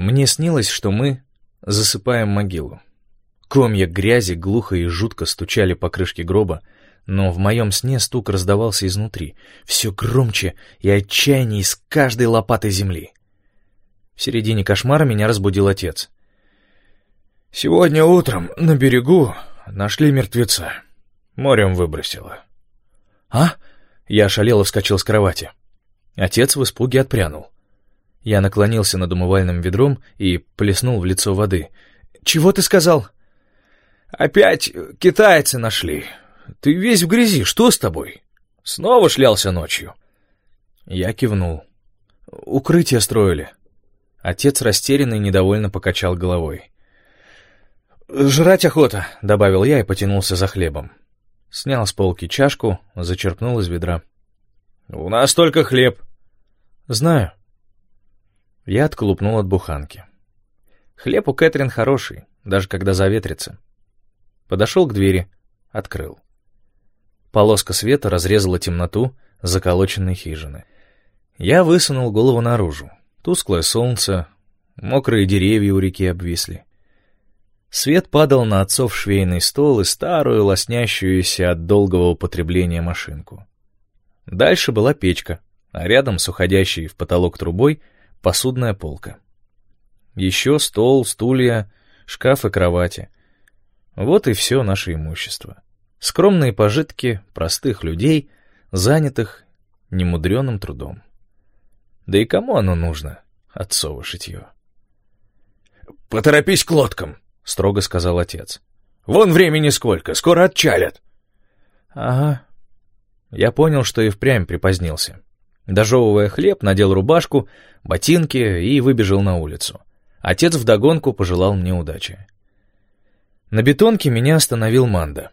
Мне снилось, что мы засыпаем могилу. Комья грязи глухо и жутко стучали по крышке гроба, но в моем сне стук раздавался изнутри, все громче и отчаяннее из каждой лопаты земли. В середине кошмара меня разбудил отец. «Сегодня утром на берегу нашли мертвеца. Морем выбросило». «А?» Я ошалело вскочил с кровати. Отец в испуге отпрянул. Я наклонился над умывальным ведром и плеснул в лицо воды. «Чего ты сказал?» «Опять китайцы нашли. Ты весь в грязи, что с тобой? Снова шлялся ночью?» Я кивнул. «Укрытие строили». Отец растерянно и недовольно покачал головой. «Жрать охота», — добавил я и потянулся за хлебом. Снял с полки чашку, зачерпнул из ведра. «У нас только хлеб». «Знаю». Я отклупнул от буханки. Хлеб у Кэтрин хороший, даже когда заветрится. Подошел к двери, открыл. Полоска света разрезала темноту заколоченной хижины. Я высунул голову наружу. Тусклое солнце, мокрые деревья у реки обвисли. Свет падал на отцов швейный стол и старую, лоснящуюся от долгого употребления машинку. Дальше была печка, а рядом с уходящей в потолок трубой посудная полка. Еще стол, стулья, шкаф и кровати. Вот и все наше имущество. Скромные пожитки простых людей, занятых немудреным трудом. Да и кому оно нужно, отцово шитье? «Поторопись к лодкам», — строго сказал отец. «Вон времени сколько, скоро отчалят». «Ага». Я понял, что и впрямь припозднился. Дожевывая хлеб, надел рубашку, ботинки и выбежал на улицу. Отец вдогонку пожелал мне удачи. На бетонке меня остановил Манда.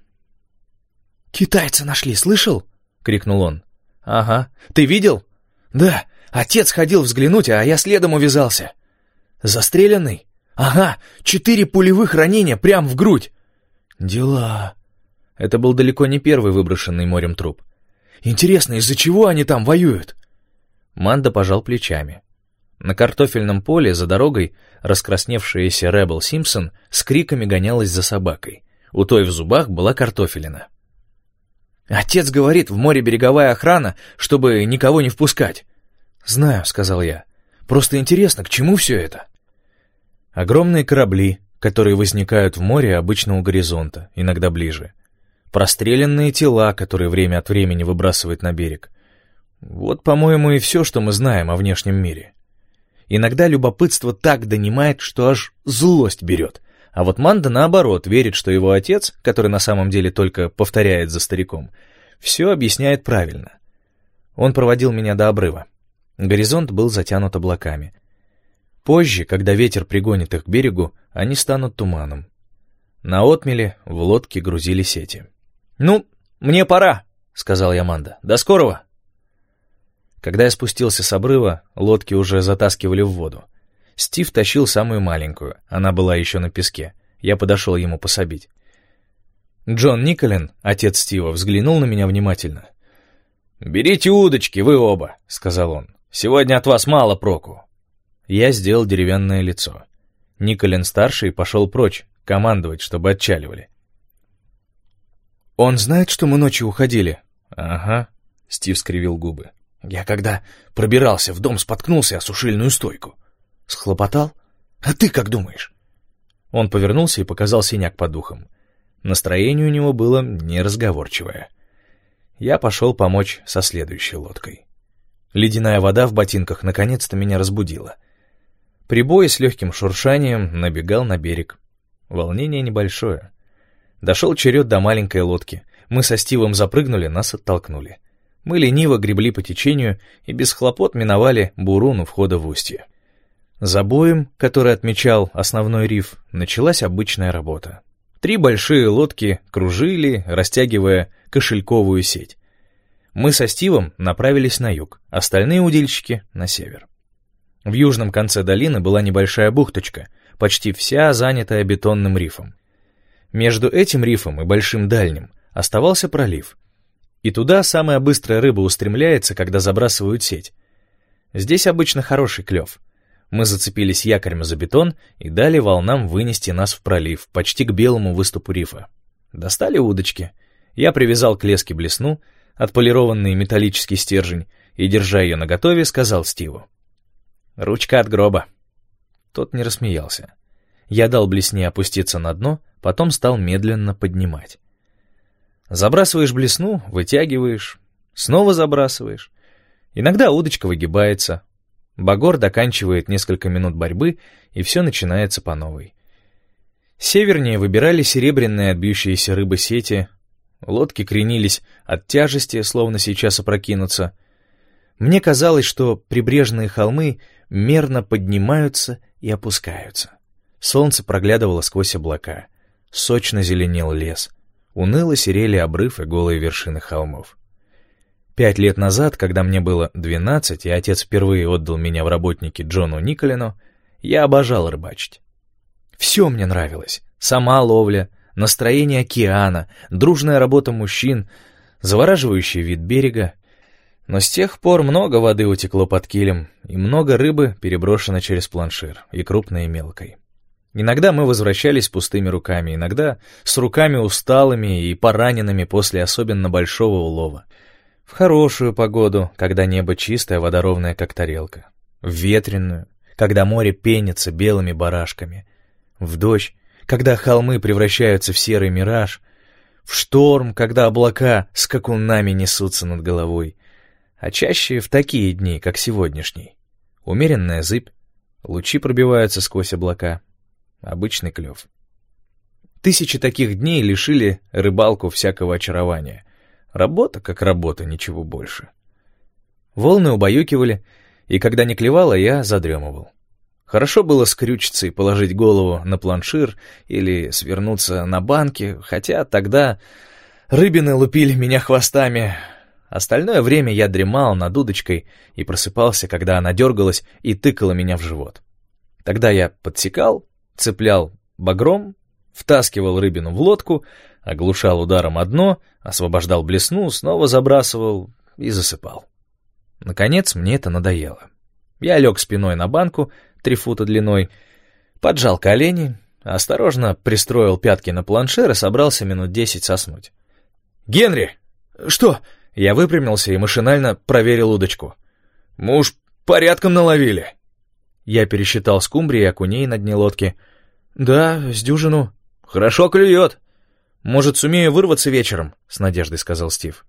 «Китайца нашли, слышал?» — крикнул он. «Ага. Ты видел?» «Да. Отец ходил взглянуть, а я следом увязался». «Застреленный?» «Ага, 4 пулевых ранения прямо в грудь». «Дела». Это был далеко не первый выброшенный морем труп. «Интересно, из-за чего они там воюют?» Манда пожал плечами. На картофельном поле за дорогой раскрасневшаяся Ребел Симпсон с криками гонялась за собакой. У той в зубах была картофелина. «Отец говорит, в море береговая охрана, чтобы никого не впускать». «Знаю», — сказал я. «Просто интересно, к чему все это?» Огромные корабли, которые возникают в море обычно у горизонта, иногда ближе. Простреленные тела, которые время от времени выбрасывают на берег. Вот, по-моему, и все, что мы знаем о внешнем мире. Иногда любопытство так донимает, что аж злость берет. А вот Манда, наоборот, верит, что его отец, который на самом деле только повторяет за стариком, все объясняет правильно. Он проводил меня до обрыва. Горизонт был затянут облаками. Позже, когда ветер пригонит их к берегу, они станут туманом. На отмеле в лодке грузили сети. «Ну, мне пора», — сказал я Манда. «До скорого». Когда я спустился с обрыва, лодки уже затаскивали в воду. Стив тащил самую маленькую, она была еще на песке. Я подошел ему пособить. Джон Николин, отец Стива, взглянул на меня внимательно. «Берите удочки, вы оба», — сказал он. «Сегодня от вас мало проку». Я сделал деревянное лицо. Николин-старший пошел прочь, командовать, чтобы отчаливали. «Он знает, что мы ночью уходили?» «Ага», — Стив скривил губы. «Я когда пробирался в дом, споткнулся о сушильную стойку». «Схлопотал? А ты как думаешь?» Он повернулся и показал синяк под ухом. Настроение у него было неразговорчивое. Я пошел помочь со следующей лодкой. Ледяная вода в ботинках наконец-то меня разбудила. Прибой с легким шуршанием набегал на берег. Волнение небольшое. Дошел черед до маленькой лодки. Мы со Стивом запрыгнули, нас оттолкнули. Мы лениво гребли по течению и без хлопот миновали бурун у входа в устье. За боем, который отмечал основной риф, началась обычная работа. 3 большие лодки кружили, растягивая кошельковую сеть. Мы со Стивом направились на юг, остальные удильщики — на север. В южном конце долины была небольшая бухточка, почти вся занятая бетонным рифом. Между этим рифом и большим дальним оставался пролив. И туда самая быстрая рыба устремляется, когда забрасывают сеть. Здесь обычно хороший клев. Мы зацепились якорем за бетон и дали волнам вынести нас в пролив, почти к белому выступу рифа. Достали удочки. Я привязал к леске блесну, отполированный металлический стержень, и, держа ее наготове, сказал Стиву: «Ручка от гроба». Тот не рассмеялся. Я дал блесне опуститься на дно, потом стал медленно поднимать. Забрасываешь блесну, вытягиваешь, снова забрасываешь. Иногда удочка выгибается. Багор доканчивает несколько минут борьбы, и все начинается по новой. Севернее выбирали серебряные от бьющейся рыбы сети, лодки кренились от тяжести, словно сейчас опрокинутся. Мне казалось, что прибрежные холмы мерно поднимаются и опускаются. Солнце проглядывало сквозь облака, сочно зеленел лес, уныло серели обрыв и голые вершины холмов. 5 лет назад, когда мне было 12, и отец впервые отдал меня в работники Джону Николину, я обожал рыбачить. Все мне нравилось. Сама ловля, настроение океана, дружная работа мужчин, завораживающий вид берега. Но с тех пор много воды утекло под килем, и много рыбы переброшено через планшир, и крупной, и мелкой. Иногда мы возвращались с пустыми руками, иногда с руками усталыми и пораненными после особенно большого улова. В хорошую погоду, когда небо чистое, водоровное, как тарелка. В ветреную, когда море пенится белыми барашками. В дождь, когда холмы превращаются в серый мираж. В шторм, когда облака скакунами несутся над головой. А чаще в такие дни, как сегодняшний. Умеренная зыбь, лучи пробиваются сквозь облака. Обычный клев. 1000 таких дней лишили рыбалку всякого очарования. Работа как работа, ничего больше. Волны убаюкивали, и когда не клевало, я задремывал. Хорошо было скрючиться и положить голову на планшир или свернуться на банке, хотя тогда рыбины лупили меня хвостами. Остальное время я дремал над удочкой и просыпался, когда она дергалась и тыкала меня в живот. Тогда я подсекал, цеплял багром, втаскивал рыбину в лодку, оглушал ударом о дно, освобождал блесну, снова забрасывал и засыпал. Наконец мне это надоело. Я лег спиной на банку 3 фута длиной, поджал колени, осторожно пристроил пятки на планшер и собрался минут 10 соснуть. «Генри!» «Что?» Я выпрямился и машинально проверил удочку. «Мы уж порядком наловили». Я пересчитал скумбрии и окуней на дне лодки. «Да, с дюжину». «Хорошо клюет». «Может, сумею вырваться вечером?» — с надеждой сказал Стив.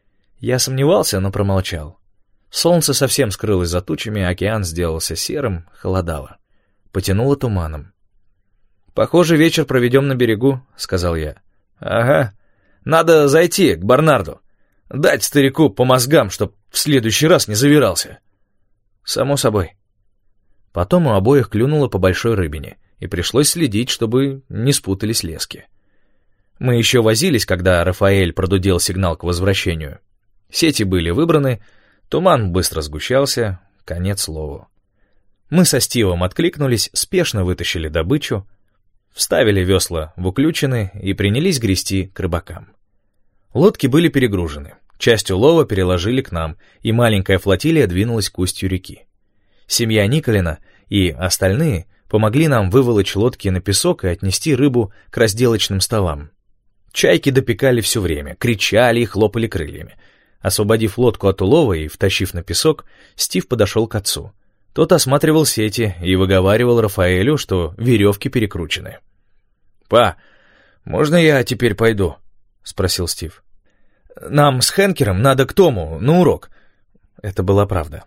Я сомневался, но промолчал. Солнце совсем скрылось за тучами, океан сделался серым, холодало. Потянуло туманом. «Похоже, вечер проведем на берегу», — сказал я. «Ага. Надо зайти к Барнарду. Дать старику по мозгам, чтоб в следующий раз не завирался». «Само собой». Потом у обоих клюнуло по большой рыбине, и пришлось следить, чтобы не спутались лески. Мы еще возились, когда Рафаэль продудел сигнал к возвращению. Сети были выбраны, туман быстро сгущался, конец лову. Мы со Стивом откликнулись, спешно вытащили добычу, вставили весла в уключины и принялись грести к рыбакам. Лодки были перегружены, часть улова переложили к нам, и маленькая флотилия двинулась к устью реки. Семья Николина и остальные помогли нам выволочь лодки на песок и отнести рыбу к разделочным столам. Чайки допекали все время, кричали и хлопали крыльями. Освободив лодку от улова и втащив на песок, Стив подошел к отцу. Тот осматривал сети и выговаривал Рафаэлю, что веревки перекручены. «Па, можно я теперь пойду?» — спросил Стив. «Нам с Хэнкером надо к Тому, на урок». Это была правда.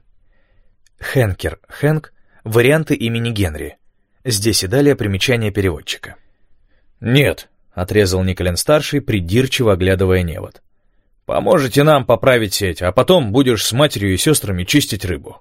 Хэнкер, Хэнк — варианты имени Генри. Здесь и далее примечание переводчика. «Нет», — отрезал Николин-старший, придирчиво оглядывая невод. «Поможете нам поправить сеть, а потом будешь с матерью и сестрами чистить рыбу».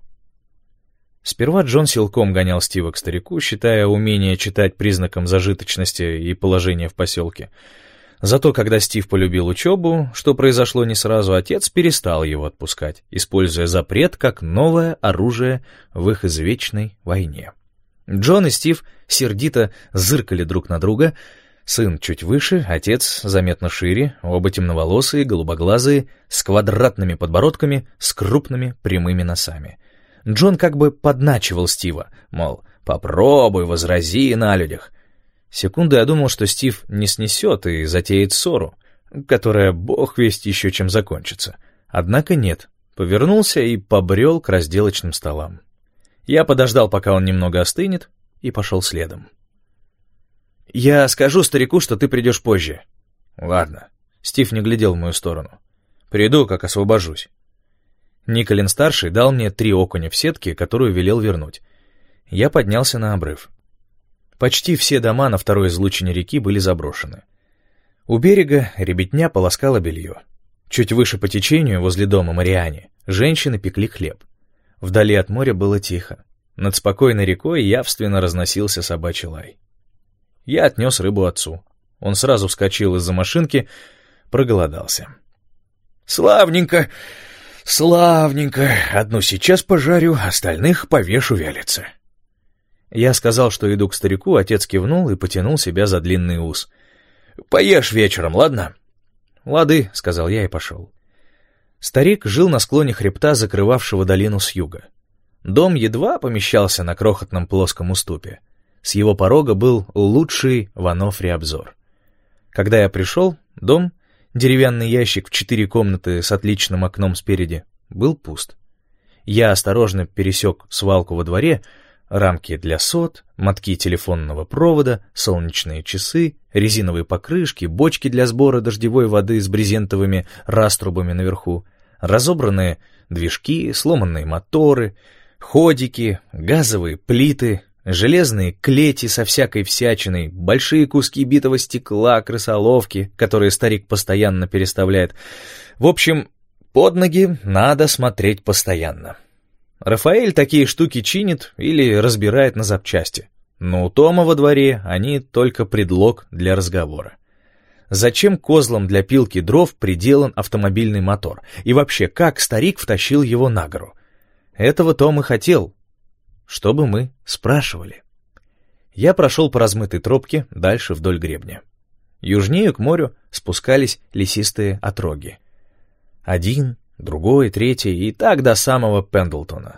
Сперва Джон силком гонял Стива к старику, считая умение читать признаком зажиточности и положения в поселке. Зато когда Стив полюбил учебу, что произошло не сразу, отец перестал его отпускать, используя запрет как новое оружие в их извечной войне. Джон и Стив сердито зыркали друг на друга. Сын чуть выше, отец заметно шире, оба темноволосые, голубоглазые, с квадратными подбородками, с крупными прямыми носами. Джон как бы подначивал Стива, мол, попробуй, возрази на людях. Секунду я думал, что Стив не снесет и затеет ссору, которая бог весть еще чем закончится. Однако нет, повернулся и побрел к разделочным столам. Я подождал, пока он немного остынет, и пошел следом. «Я скажу старику, что ты придешь позже». «Ладно». Стив не глядел в мою сторону. «Приду, как освобожусь». Николин-старший дал мне 3 окуня в сетке, которую велел вернуть. Я поднялся на обрыв. Почти все дома на второй излучине реки были заброшены. У берега ребятня полоскала белье. Чуть выше по течению, возле дома Мариани, женщины пекли хлеб. Вдали от моря было тихо. Над спокойной рекой явственно разносился собачий лай. Я отнес рыбу отцу. Он сразу вскочил из-за машинки, проголодался. «Славненько, славненько. Одну сейчас пожарю, остальных повешу вялиться». Я сказал, что иду к старику, отец кивнул и потянул себя за длинный ус. «Поешь вечером, ладно?» «Лады», — сказал я и пошел. Старик жил на склоне хребта, закрывавшего долину с юга. Дом едва помещался на крохотном плоском уступе. С его порога был лучший в Анофре обзор. Когда я пришел, дом, деревянный ящик в 4 комнаты с отличным окном спереди, был пуст. Я осторожно пересек свалку во дворе, рамки для сот, мотки телефонного провода, солнечные часы, резиновые покрышки, бочки для сбора дождевой воды с брезентовыми раструбами наверху, разобранные движки, сломанные моторы, ходики, газовые плиты, железные клети со всякой всячиной, большие куски битого стекла, крысоловки, которые старик постоянно переставляет. В общем, под ноги надо смотреть постоянно. Рафаэль такие штуки чинит или разбирает на запчасти, но у Тома во дворе они только предлог для разговора. Зачем козлам для пилки дров приделан автомобильный мотор? И вообще, как старик втащил его на гору? Этого Том и хотел, чтобы мы спрашивали. Я прошел по размытой тропке дальше вдоль гребня. Южнее к морю спускались лесистые отроги. Один, другой, третий и так до самого Пендлтона.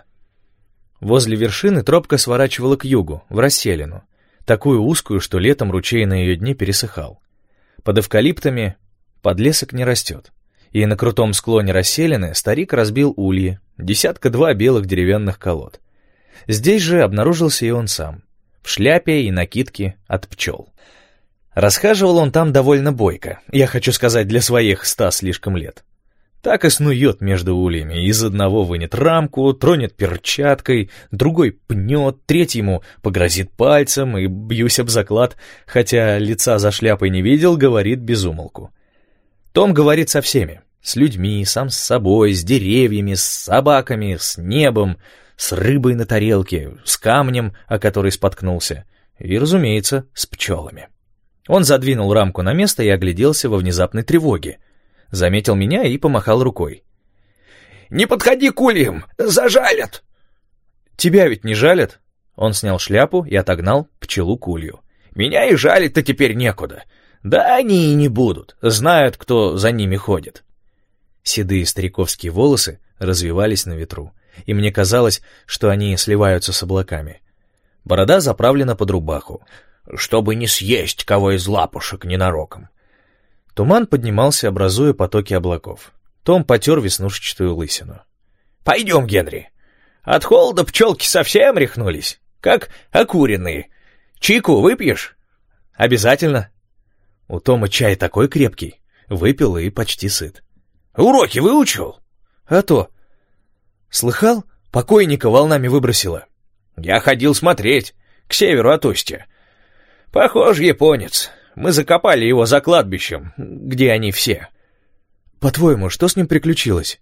Возле вершины тропка сворачивала к югу, в расселину, такую узкую, что летом ручей на ее дне пересыхал. Под эвкалиптами подлесок не растет, и на крутом склоне расселины старик разбил ульи, 1-2 белых деревянных колод. Здесь же обнаружился и он сам, в шляпе и накидке от пчел. Расхаживал он там довольно бойко, я хочу сказать, для своих 100 слишком лет. Так и снует между ульями, из одного вынет рамку, тронет перчаткой, другой пнет, третьему погрозит пальцем и, бьюсь об заклад, хотя лица за шляпой не видел, говорит без умолку. Том говорит со всеми, с людьми, сам с собой, с деревьями, с собаками, с небом, с рыбой на тарелке, с камнем, о который споткнулся, и, разумеется, с пчелами. Он задвинул рамку на место и огляделся во внезапной тревоге. Заметил меня и помахал рукой. «Не подходи к ульям, зажалят!» «Тебя ведь не жалят?» Он снял шляпу и отогнал пчелу к улью. «Меня и жалить-то теперь некуда. Да они и не будут, знают, кто за ними ходит». Седые стариковские волосы развивались на ветру, и мне казалось, что они сливаются с облаками. Борода заправлена под рубаху, чтобы не съесть кого из лапушек ненароком. Туман поднимался, образуя потоки облаков. Том потер веснушчатую лысину. «Пойдем, Генри. От холода пчелки совсем рехнулись, как окуренные. Чайку выпьешь?» «Обязательно». У Тома чай такой крепкий. Выпил и почти сыт. «Уроки выучил?» «А то». «Слыхал? Покойника волнами выбросило». «Я ходил смотреть, к северу от устья. Похож японец. Мы закопали его за кладбищем, где они все». «По-твоему, что с ним приключилось?»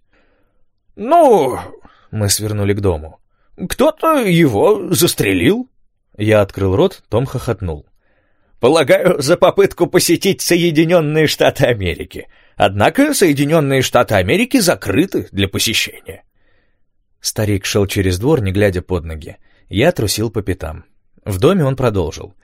«Ну...» — мы свернули к дому. «Кто-то его застрелил». Я открыл рот, Том хохотнул. «Полагаю, за попытку посетить Соединенные Штаты Америки. Однако Соединенные Штаты Америки закрыты для посещения». Старик шел через двор, не глядя под ноги. Я трусил по пятам. В доме он продолжил.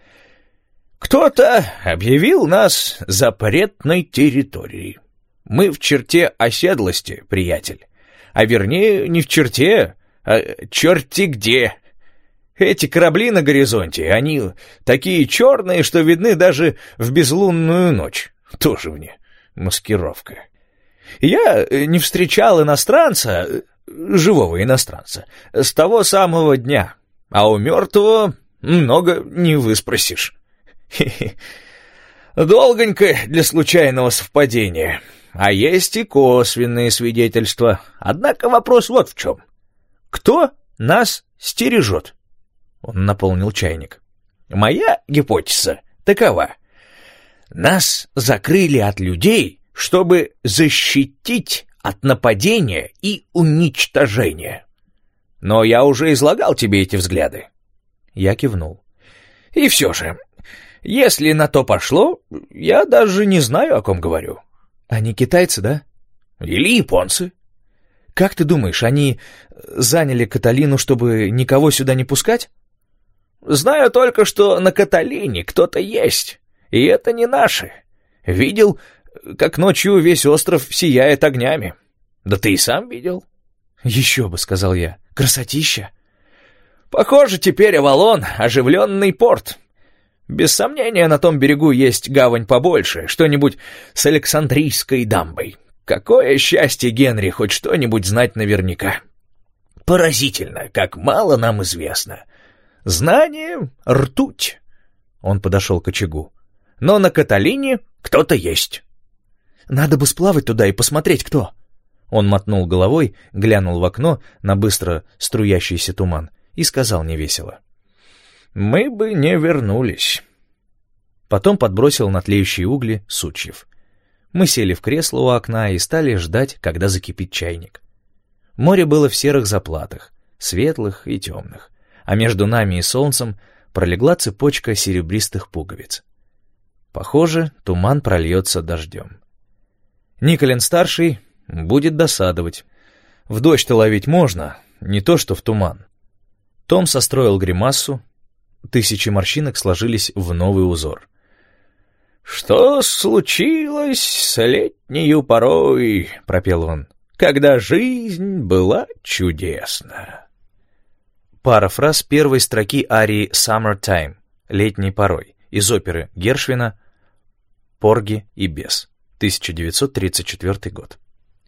«Кто-то объявил нас запретной территорией. Мы в черте оседлости, приятель. А вернее, не в черте, черти где. Эти корабли на горизонте, они такие черные, что видны даже в безлунную ночь. Тоже мне маскировка. Я не встречал иностранца, живого иностранца, с того самого дня, а у мертвого много не выспросишь. Долгонько для случайного совпадения. А есть и косвенные свидетельства. Однако вопрос вот в чем. Кто нас стережет? Он наполнил чайник. Моя гипотеза такова. Нас закрыли от людей, чтобы защитить от нападения и уничтожения. Но я уже излагал тебе эти взгляды. Я кивнул. И все же, если на то пошло, я даже не знаю, о ком говорю. Они китайцы, да? Или японцы. Как ты думаешь, они заняли Каталину, чтобы никого сюда не пускать? Знаю только, что на Каталине кто-то есть, и это не наши. Видел, как ночью весь остров сияет огнями. Да ты и сам видел. Еще бы, сказал я, красотища. Похоже, теперь Авалон — оживленный порт. Без сомнения, на том берегу есть гавань побольше, что-нибудь с Александрийской дамбой. Какое счастье, Генри, хоть что-нибудь знать наверняка. Поразительно, как мало нам известно. Знание — ртуть. Он подошел к очагу. Но на Каталине кто-то есть. Надо бы сплавать туда и посмотреть, кто. Он мотнул головой, глянул в окно на быстро струящийся туман и сказал невесело. Мы бы не вернулись. Потом подбросил на тлеющие угли сучьев. Мы сели в кресло у окна и стали ждать, когда закипит чайник. Море было в серых заплатах, светлых и темных, а между нами и солнцем пролегла цепочка серебристых пуговиц. Похоже, туман прольется дождем. Николин-старший будет досадовать. В дождь-то ловить можно, не то что в туман. Том состроил гримасу, тысячи морщинок сложились в новый узор. «Что случилось с летнею порой?» — пропел он. «Когда жизнь была чудесна». Пара фраз первой строки арии «Summertime» — «Летней порой» из оперы Гершвина «Порги и бес», 1934 год.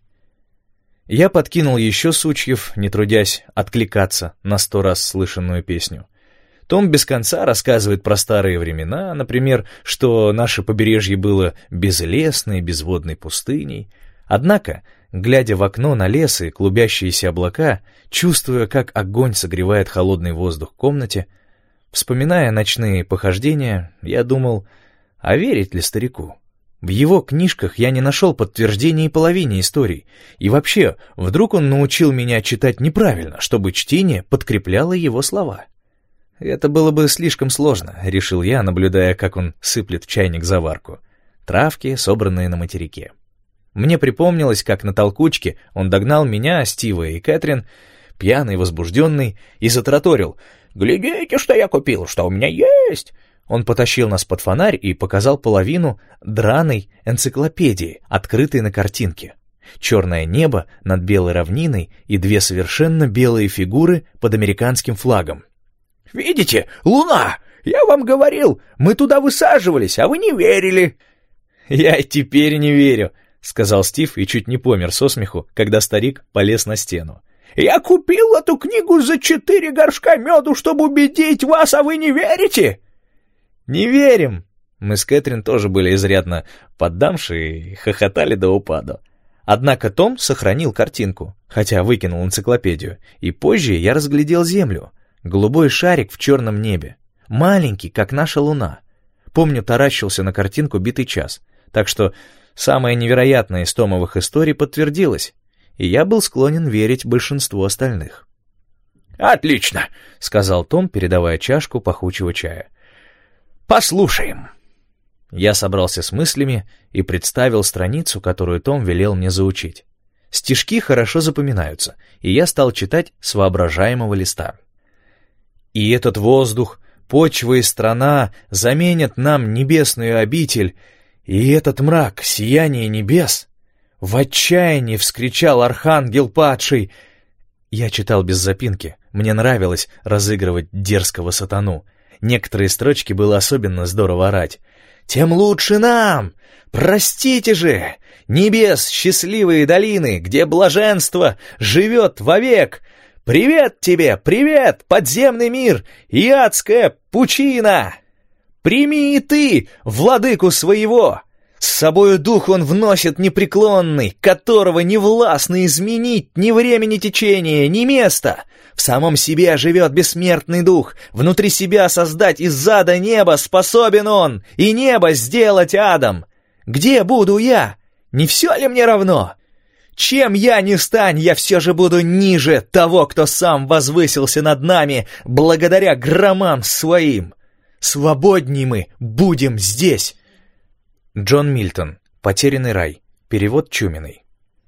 Я подкинул еще сучьев, не трудясь откликаться на 100 раз слышанную песню. Том без конца рассказывает про старые времена, например, что наше побережье было безлесной, безводной пустыней. Однако, глядя в окно на лес и клубящиеся облака, чувствуя, как огонь согревает холодный воздух в комнате, вспоминая ночные похождения, я думал, а верить ли старику? В его книжках я не нашел подтверждения и половине историй, и вообще, вдруг он научил меня читать неправильно, чтобы чтение подкрепляло его слова. Это было бы слишком сложно, решил я, наблюдая, как он сыплет в чайник заварку. Травки, собранные на материке. Мне припомнилось, как на толкучке он догнал меня, Стива и Кэтрин, пьяный, возбужденный, и затараторил: «Глядите, что я купил, что у меня есть!» Он потащил нас под фонарь и показал половину драной энциклопедии, открытой на картинке. Черное небо над белой равниной и две совершенно белые фигуры под американским флагом. «Видите, луна! Я вам говорил, мы туда высаживались, а вы не верили!» «Я и теперь не верю», — сказал Стив и чуть не помер со смеху, когда старик полез на стену. «Я купил эту книгу за 4 горшка меду, чтобы убедить вас, а вы не верите?» «Не верим!» Мы с Кэтрин тоже были изрядно поддамши и хохотали до упаду. Однако Том сохранил картинку, хотя выкинул энциклопедию, и позже я разглядел Землю. Голубой шарик в черном небе, маленький, как наша луна. Помню, таращился на картинку битый час, так что самое невероятное из Томовых историй подтвердилось, и я был склонен верить большинству остальных. «Отлично!» — сказал Том, передавая чашку пахучего чая. «Послушаем!» Я собрался с мыслями и представил страницу, которую Том велел мне заучить. Стишки хорошо запоминаются, и я стал читать с воображаемого листа. «И этот воздух, почва и страна заменят нам небесную обитель, и этот мрак, сияние небес!» В отчаянии вскричал архангел падший. Я читал без запинки, мне нравилось разыгрывать дерзкого сатану. Некоторые строчки было особенно здорово орать. «Тем лучше нам! Простите же! Небес счастливые долины, где блаженство живет вовек! Привет тебе, привет, подземный мир и адская пучина! Прими и ты владыку своего! С собою дух он вносит непреклонный, которого не властно изменить ни времени течения, ни места. В самом себе живет бессмертный дух, внутри себя создать из ада небо способен он, и небо сделать адом. Где буду я? Не все ли мне равно? Чем я не стань, я все же буду ниже того, кто сам возвысился над нами, благодаря громам своим. Свободней мы будем здесь». Джон Мильтон. «Потерянный рай». Перевод Чуминой.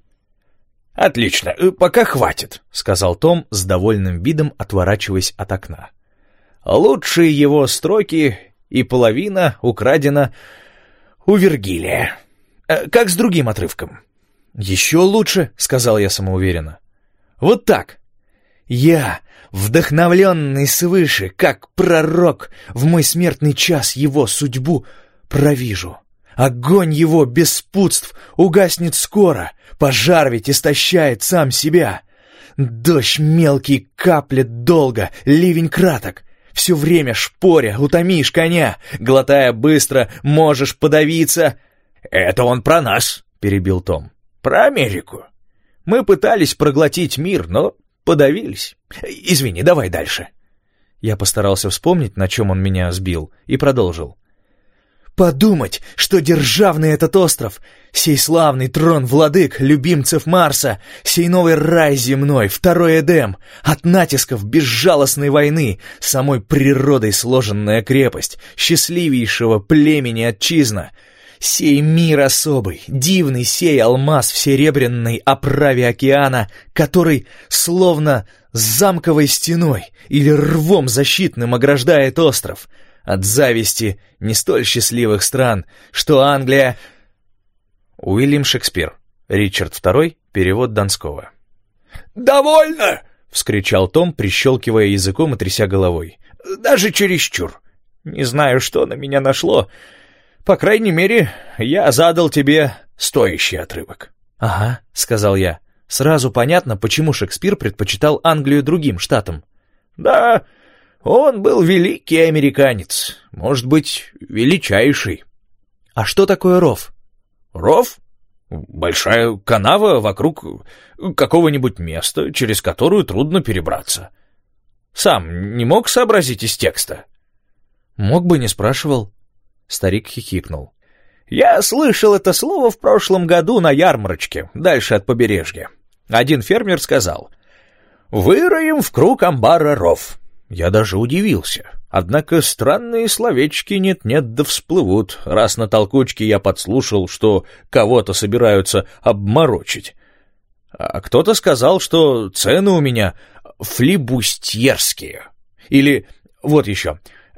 «Отлично, пока хватит», — сказал Том с довольным видом, отворачиваясь от окна. «Лучшие его строки и половина украдена у Вергилия. Как с другим отрывком?» «Еще лучше», — сказал я самоуверенно. «Вот так. Я, вдохновленный свыше, как пророк, в мой смертный час его судьбу провижу. Огонь его беспутств угаснет скоро, пожар ведь истощает сам себя. Дождь мелкий каплет долго, ливень краток. Все время шпоря, утомишь коня, глотая быстро, можешь подавиться». «Это он про нас», — перебил Том. «Про Америку. Мы пытались проглотить мир, но подавились. Извини, давай дальше». Я постарался вспомнить, на чем он меня сбил, и продолжил. «Подумать, что державный этот остров, сей славный трон владык, любимцев Марса, сей новый рай земной, второй Эдем, от натисков безжалостной войны, самой природой сложенная крепость, счастливейшего племени отчизна, сей мир особый, дивный сей алмаз в серебряной оправе океана, который словно замковой стеной или рвом защитным ограждает остров, от зависти не столь счастливых стран, что Англия...» Уильям Шекспир. Ричард II. Перевод Донского. «Довольно!» — вскричал Том, прищелкивая языком и тряся головой. «Даже чересчур. Не знаю, что на меня нашло. По крайней мере, я задал тебе стоящий отрывок». «Ага», — сказал я. Сразу понятно, почему Шекспир предпочитал Англию другим штатам. «Да, он был великий американец, может быть, величайший». «А что такое ров?» «Ров? Большая канава вокруг какого-нибудь места, через которую трудно перебраться. Сам не мог сообразить из текста?» «Мог бы, не спрашивал». Старик хихикнул. «Я слышал это слово в прошлом году на ярмарочке, дальше от побережья. Один фермер сказал: «Выроем в круг амбара ров». Я даже удивился. Однако странные словечки нет-нет да всплывут, раз на толкучке я подслушал, что кого-то собираются обморочить. А кто-то сказал, что цены у меня флибустьерские. Или, вот еще,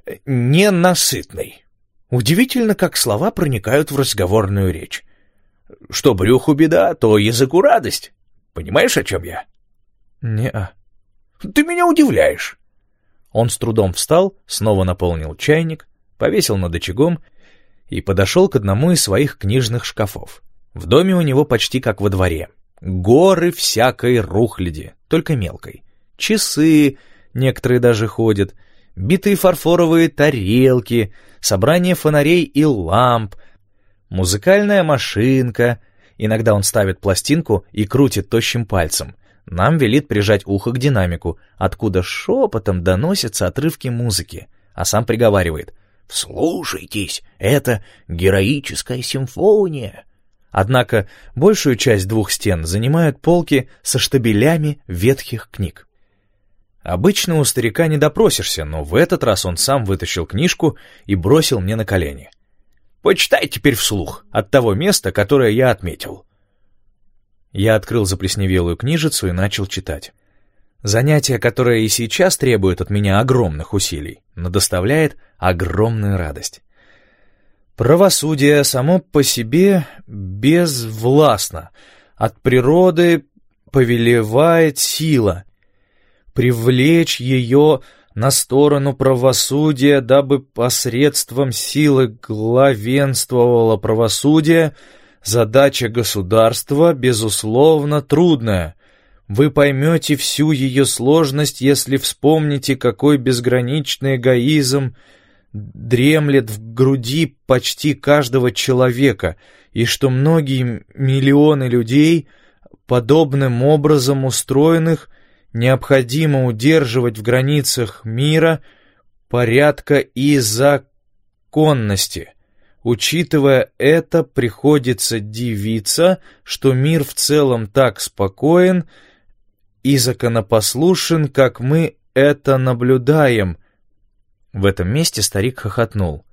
ненасытный. Удивительно, как слова проникают в разговорную речь. Что брюху беда, то языку радость. Понимаешь, о чем я? Не-а. Ты меня удивляешь. Он с трудом встал, снова наполнил чайник, повесил над очагом и подошел к одному из своих книжных шкафов. В доме у него почти как во дворе. Горы всякой рухляди, только мелкой. Часы, некоторые даже ходят, битые фарфоровые тарелки, собрание фонарей и ламп, музыкальная машинка. Иногда он ставит пластинку и крутит тощим пальцем. Нам велит прижать ухо к динамику, откуда шепотом доносятся отрывки музыки, а сам приговаривает: «Вслушайтесь, это героическая симфония». Однако большую часть двух стен занимают полки со штабелями ветхих книг. Обычно у старика не допросишься, но в этот раз он сам вытащил книжку и бросил мне на колени. «Почитай теперь вслух, от того места, которое я отметил». Я открыл заплесневелую книжицу и начал читать. Занятие, которое и сейчас требует от меня огромных усилий, но доставляет огромную радость. Правосудие само по себе безвластно. От природы повелевает сила. привлечь ее на сторону правосудия, дабы посредством силы главенствовало правосудие, задача государства, безусловно, трудная. Вы поймете всю ее сложность, если вспомните, какой безграничный эгоизм дремлет в груди почти каждого человека, и что многие миллионы людей, подобным образом устроенных, необходимо удерживать в границах мира, порядка и законности. Учитывая это, приходится дивиться, что мир в целом так спокоен и законопослушен, как мы это наблюдаем. В этом месте старик хохотнул.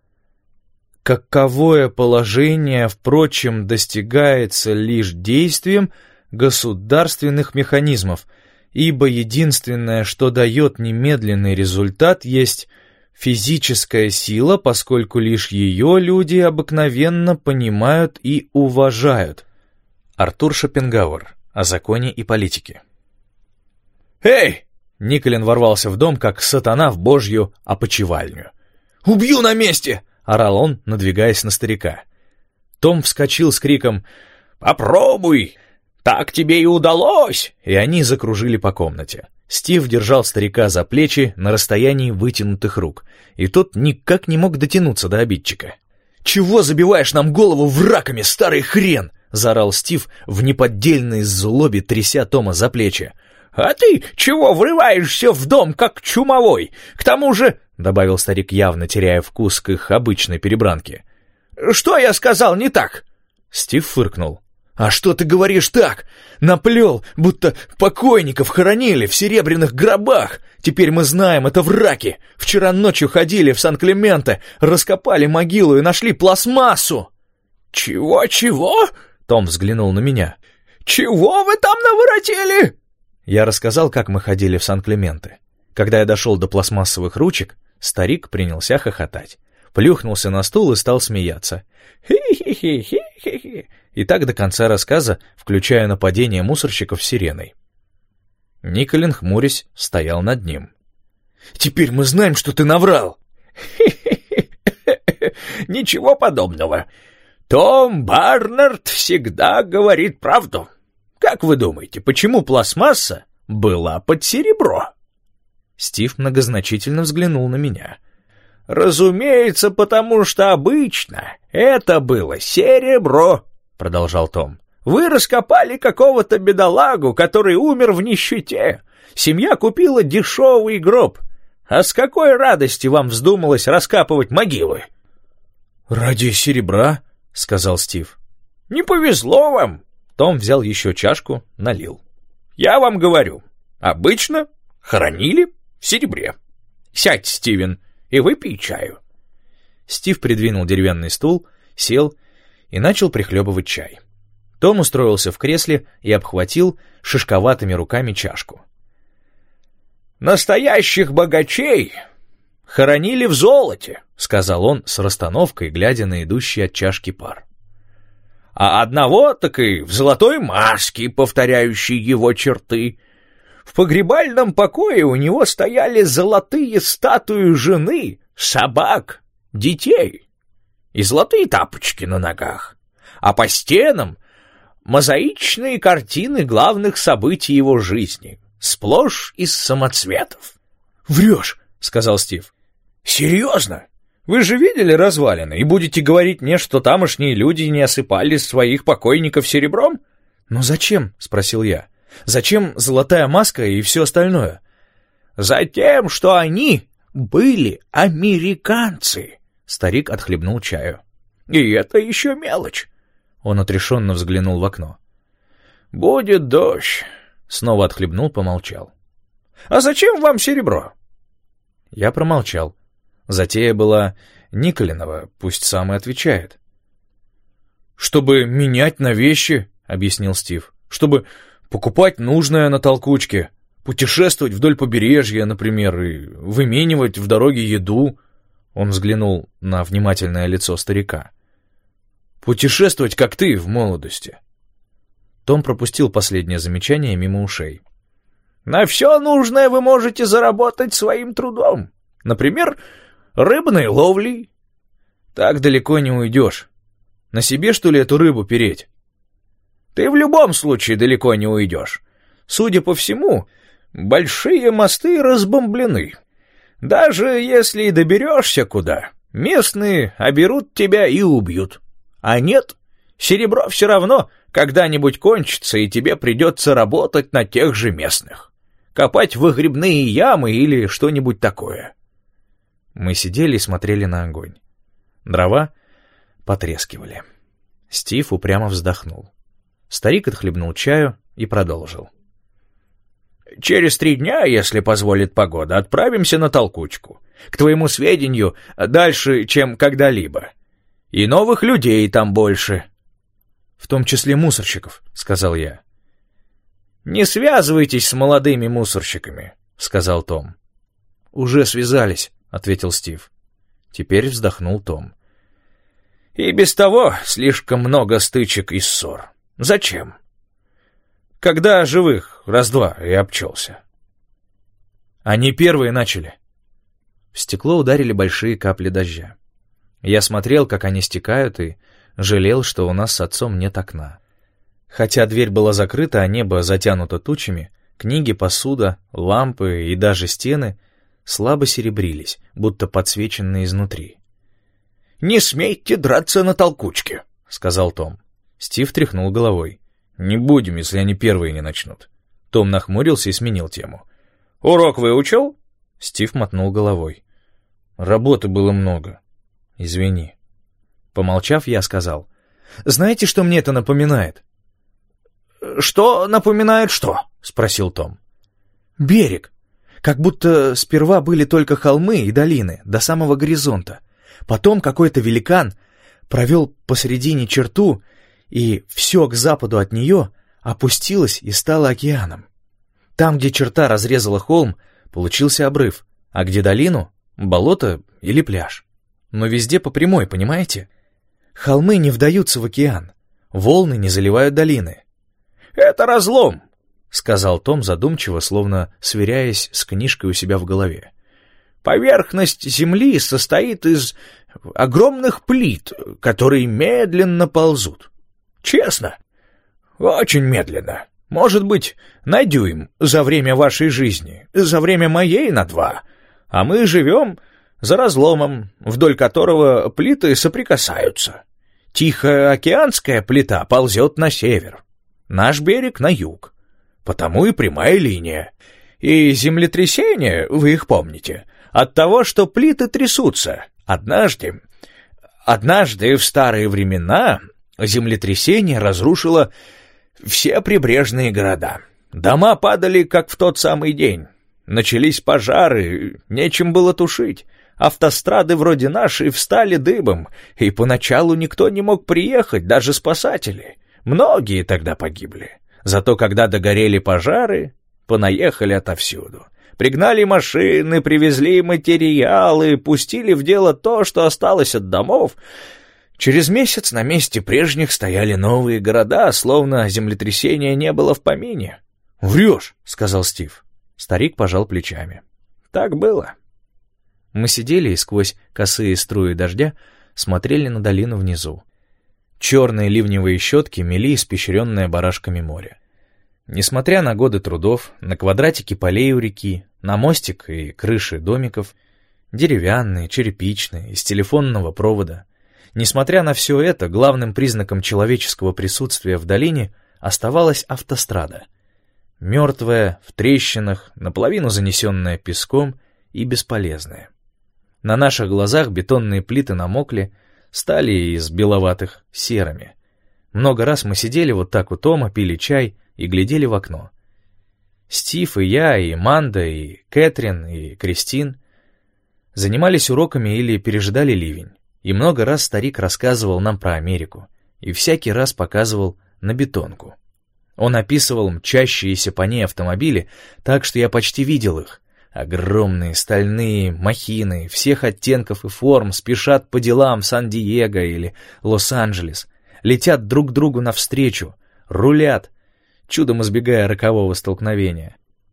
Каковое положение, впрочем, достигается лишь действием государственных механизмов, ибо единственное, что дает немедленный результат, есть физическая сила, поскольку лишь ее люди обыкновенно понимают и уважают. Артур Шопенгауэр. О законе и политике. «Эй!» — Николин ворвался в дом, как сатана в божью опочивальню. «Убью на месте!» — орал он, надвигаясь на старика. Том вскочил с криком «Попробуй! Так тебе и удалось!» И они закружили по комнате. Стив держал старика за плечи на расстоянии вытянутых рук, и тот никак не мог дотянуться до обидчика. «Чего забиваешь нам голову врагами, старый хрен?» — заорал Стив в неподдельной злобе, тряся Тома за плечи. «А ты чего врываешься в дом, как чумовой? К тому же...» — добавил старик, явно теряя вкус к их обычной перебранке. «Что я сказал не так?» Стив фыркнул. «А что ты говоришь так? Наплел, будто покойников хоронили в серебряных гробах. Теперь мы знаем, это враки. Вчера ночью ходили в Сан-Клементе, раскопали могилу и нашли пластмассу». «Чего-чего?» — Том взглянул на меня. «Чего вы там наворотили?» Я рассказал, как мы ходили в Сан-Клементе. Когда я дошел до пластмассовых ручек, старик принялся хохотать. Плюхнулся на стул и стал смеяться. «Хи-хи-хи-хи-хи-хи». И так до конца рассказа, включая нападение мусорщиков сиреной. Николин, хмурясь, стоял над ним. «Теперь мы знаем, что ты наврал!» «Ничего подобного. Том Барнард всегда говорит правду. Как вы думаете, почему пластмасса была под серебро?» Стив многозначительно взглянул на меня. «Разумеется, потому что обычно это было серебро», — продолжал Том. «Вы раскопали какого-то бедолагу, который умер в нищете. Семья купила дешевый гроб. А с какой радости вам вздумалось раскапывать могилы?» «Ради серебра», — сказал Стив. «Не повезло вам». Том взял еще чашку, налил. «Я вам говорю, обычно хоронили в серебре. Сядь, Стивен, и выпей чаю». Стив придвинул деревянный стул, сел и начал прихлебывать чай. Том устроился в кресле и обхватил шишковатыми руками чашку. «Настоящих богачей хоронили в золоте», — сказал он с расстановкой, глядя на идущий от чашки пар. «А одного так и в золотой маске, повторяющей его черты. В погребальном покое у него стояли золотые статуи жены, собак, детей и золотые тапочки на ногах, а по стенам мозаичные картины главных событий его жизни, сплошь из самоцветов». «Врешь», — сказал Стив. «Серьезно? Вы же видели развалины и будете говорить мне, что тамошние люди не осыпали своих покойников серебром?» «Но зачем?» — спросил я. «Зачем золотая маска и все остальное?» «Затем, что они были американцы», — старик отхлебнул чаю. «И это еще мелочь». Он отрешенно взглянул в окно. «Будет дождь», — снова отхлебнул, помолчал. «А зачем вам серебро?» Я промолчал. Затея была Николинова, пусть сам и отвечает. «Чтобы менять на вещи», — объяснил Стив. «Чтобы покупать нужное на толкучке, путешествовать вдоль побережья, например, и выменивать в дороге еду». Он взглянул на внимательное лицо старика. «Путешествовать, как ты, в молодости». Том пропустил последнее замечание мимо ушей. На все нужное вы можете заработать своим трудом. Например, рыбной ловлей. Так далеко не уйдешь. На себе, что ли, эту рыбу переть? Ты в любом случае далеко не уйдешь. Судя по всему, большие мосты разбомблены. Даже если и доберешься куда, местные оберут тебя и убьют. А нет, серебро все равно когда-нибудь кончится, и тебе придется работать на тех же местных. Копать выгребные ямы или что-нибудь такое. Мы сидели и смотрели на огонь. Дрова потрескивали. Стив упрямо вздохнул. Старик отхлебнул чаю и продолжил. Через 3 дня, если позволит погода, отправимся на толкучку. К твоему сведению, дальше, чем когда-либо. И новых людей там больше. В том числе мусорщиков, сказал я. Не связывайтесь с молодыми мусорщиками, сказал Том. Уже связались, ответил Стив. Теперь вздохнул Том. И без того слишком много стычек и ссор. Зачем? Когда живых раз-два и обчелся. Они первые начали. В стекло ударили большие капли дождя. Я смотрел, как они стекают, и жалел, что у нас с отцом нет окна. Хотя дверь была закрыта, а небо затянуто тучами, книги, посуда, лампы и даже стены слабо серебрились, будто подсвеченные изнутри. «Не смейте драться на толкучке», — сказал Том. Стив тряхнул головой. «Не будем, если они первые не начнут». Том нахмурился и сменил тему. «Урок выучил?» Стив мотнул головой. «Работы было много. Извини». Помолчав, я сказал. «Знаете, что мне это напоминает?» «Что напоминает что?» — спросил Том. «Берег. Как будто сперва были только холмы и долины, до самого горизонта. Потом какой-то великан провел посредине черту, и все к западу от нее опустилось и стало океаном. Там, где черта разрезала холм, получился обрыв, а где долину — болото или пляж. Но везде по прямой, понимаете? Холмы не вдаются в океан, волны не заливают долины». «Это разлом», — сказал Том задумчиво, словно сверяясь с книжкой у себя в голове. «Поверхность Земли состоит из огромных плит, которые медленно ползут. Честно, очень медленно. Может быть, на дюйм за время вашей жизни, за время моей на 2. А мы живем за разломом, вдоль которого плиты соприкасаются. Тихоокеанская плита ползет на север, наш берег на юг. Потому и прямая линия. И землетрясения, вы их помните, от того, что плиты трясутся. Однажды в старые времена землетрясение разрушило все прибрежные города. Дома падали, как в тот самый день. Начались пожары, нечем было тушить. Автострады вроде нашей встали дыбом, и поначалу никто не мог приехать, даже спасатели. Многие тогда погибли. Зато когда догорели пожары, понаехали отовсюду. Пригнали машины, привезли материалы, пустили в дело то, что осталось от домов. Через месяц на месте прежних стояли новые города, словно землетрясения не было в помине. «Врешь», — сказал Стив. Старик пожал плечами. «Так было». Мы сидели и сквозь косые струи дождя смотрели на долину внизу. Черные ливневые щетки мели испещренное барашками море. Несмотря на годы трудов, на квадратики полей у реки, на мостик и крыши домиков, деревянные, черепичные, из телефонного провода, несмотря на все это, главным признаком человеческого присутствия в долине оставалась автострада. Мертвая, в трещинах, наполовину занесенная песком и бесполезная. На наших глазах бетонные плиты намокли, стали из беловатых серыми. Много раз мы сидели вот так у Тома, пили чай и глядели в окно. Стив и я, и Манда, и Кэтрин, и Кристин занимались уроками или пережидали ливень. И много раз старик рассказывал нам про Америку, и всякий раз показывал на бетонку. Он описывал мчащиеся по ней автомобили, так что я почти видел их. Огромные стальные махины всех оттенков и форм спешат по делам в Сан-Диего или Лос-Анджелес, летят друг другу навстречу, рулят, чудом избегая рокового столкновения.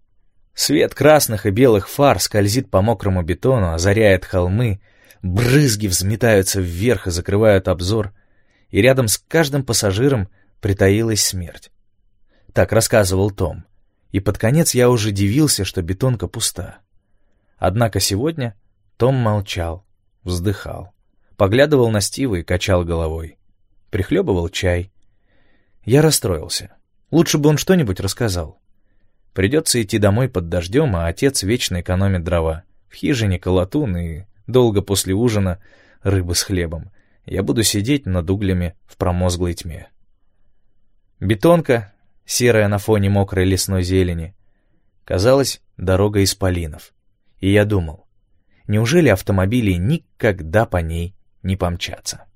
Свет красных и белых фар скользит по мокрому бетону, озаряет холмы, брызги взметаются вверх и закрывают обзор, и рядом с каждым пассажиром притаилась смерть. Так рассказывал Том, и под конец я уже дивился, что бетонка пуста. Однако сегодня Том молчал, вздыхал, поглядывал на Стива и качал головой, прихлебывал чай. Я расстроился. Лучше бы он что-нибудь рассказал. Придется идти домой под дождем, а отец вечно экономит дрова. В хижине колотун и долго после ужина рыба с хлебом. Я буду сидеть над углями в промозглой тьме. Бетонка, серая на фоне мокрой лесной зелени, казалась дорогой исполинов. И я думал, неужели автомобили никогда по ней не помчатся?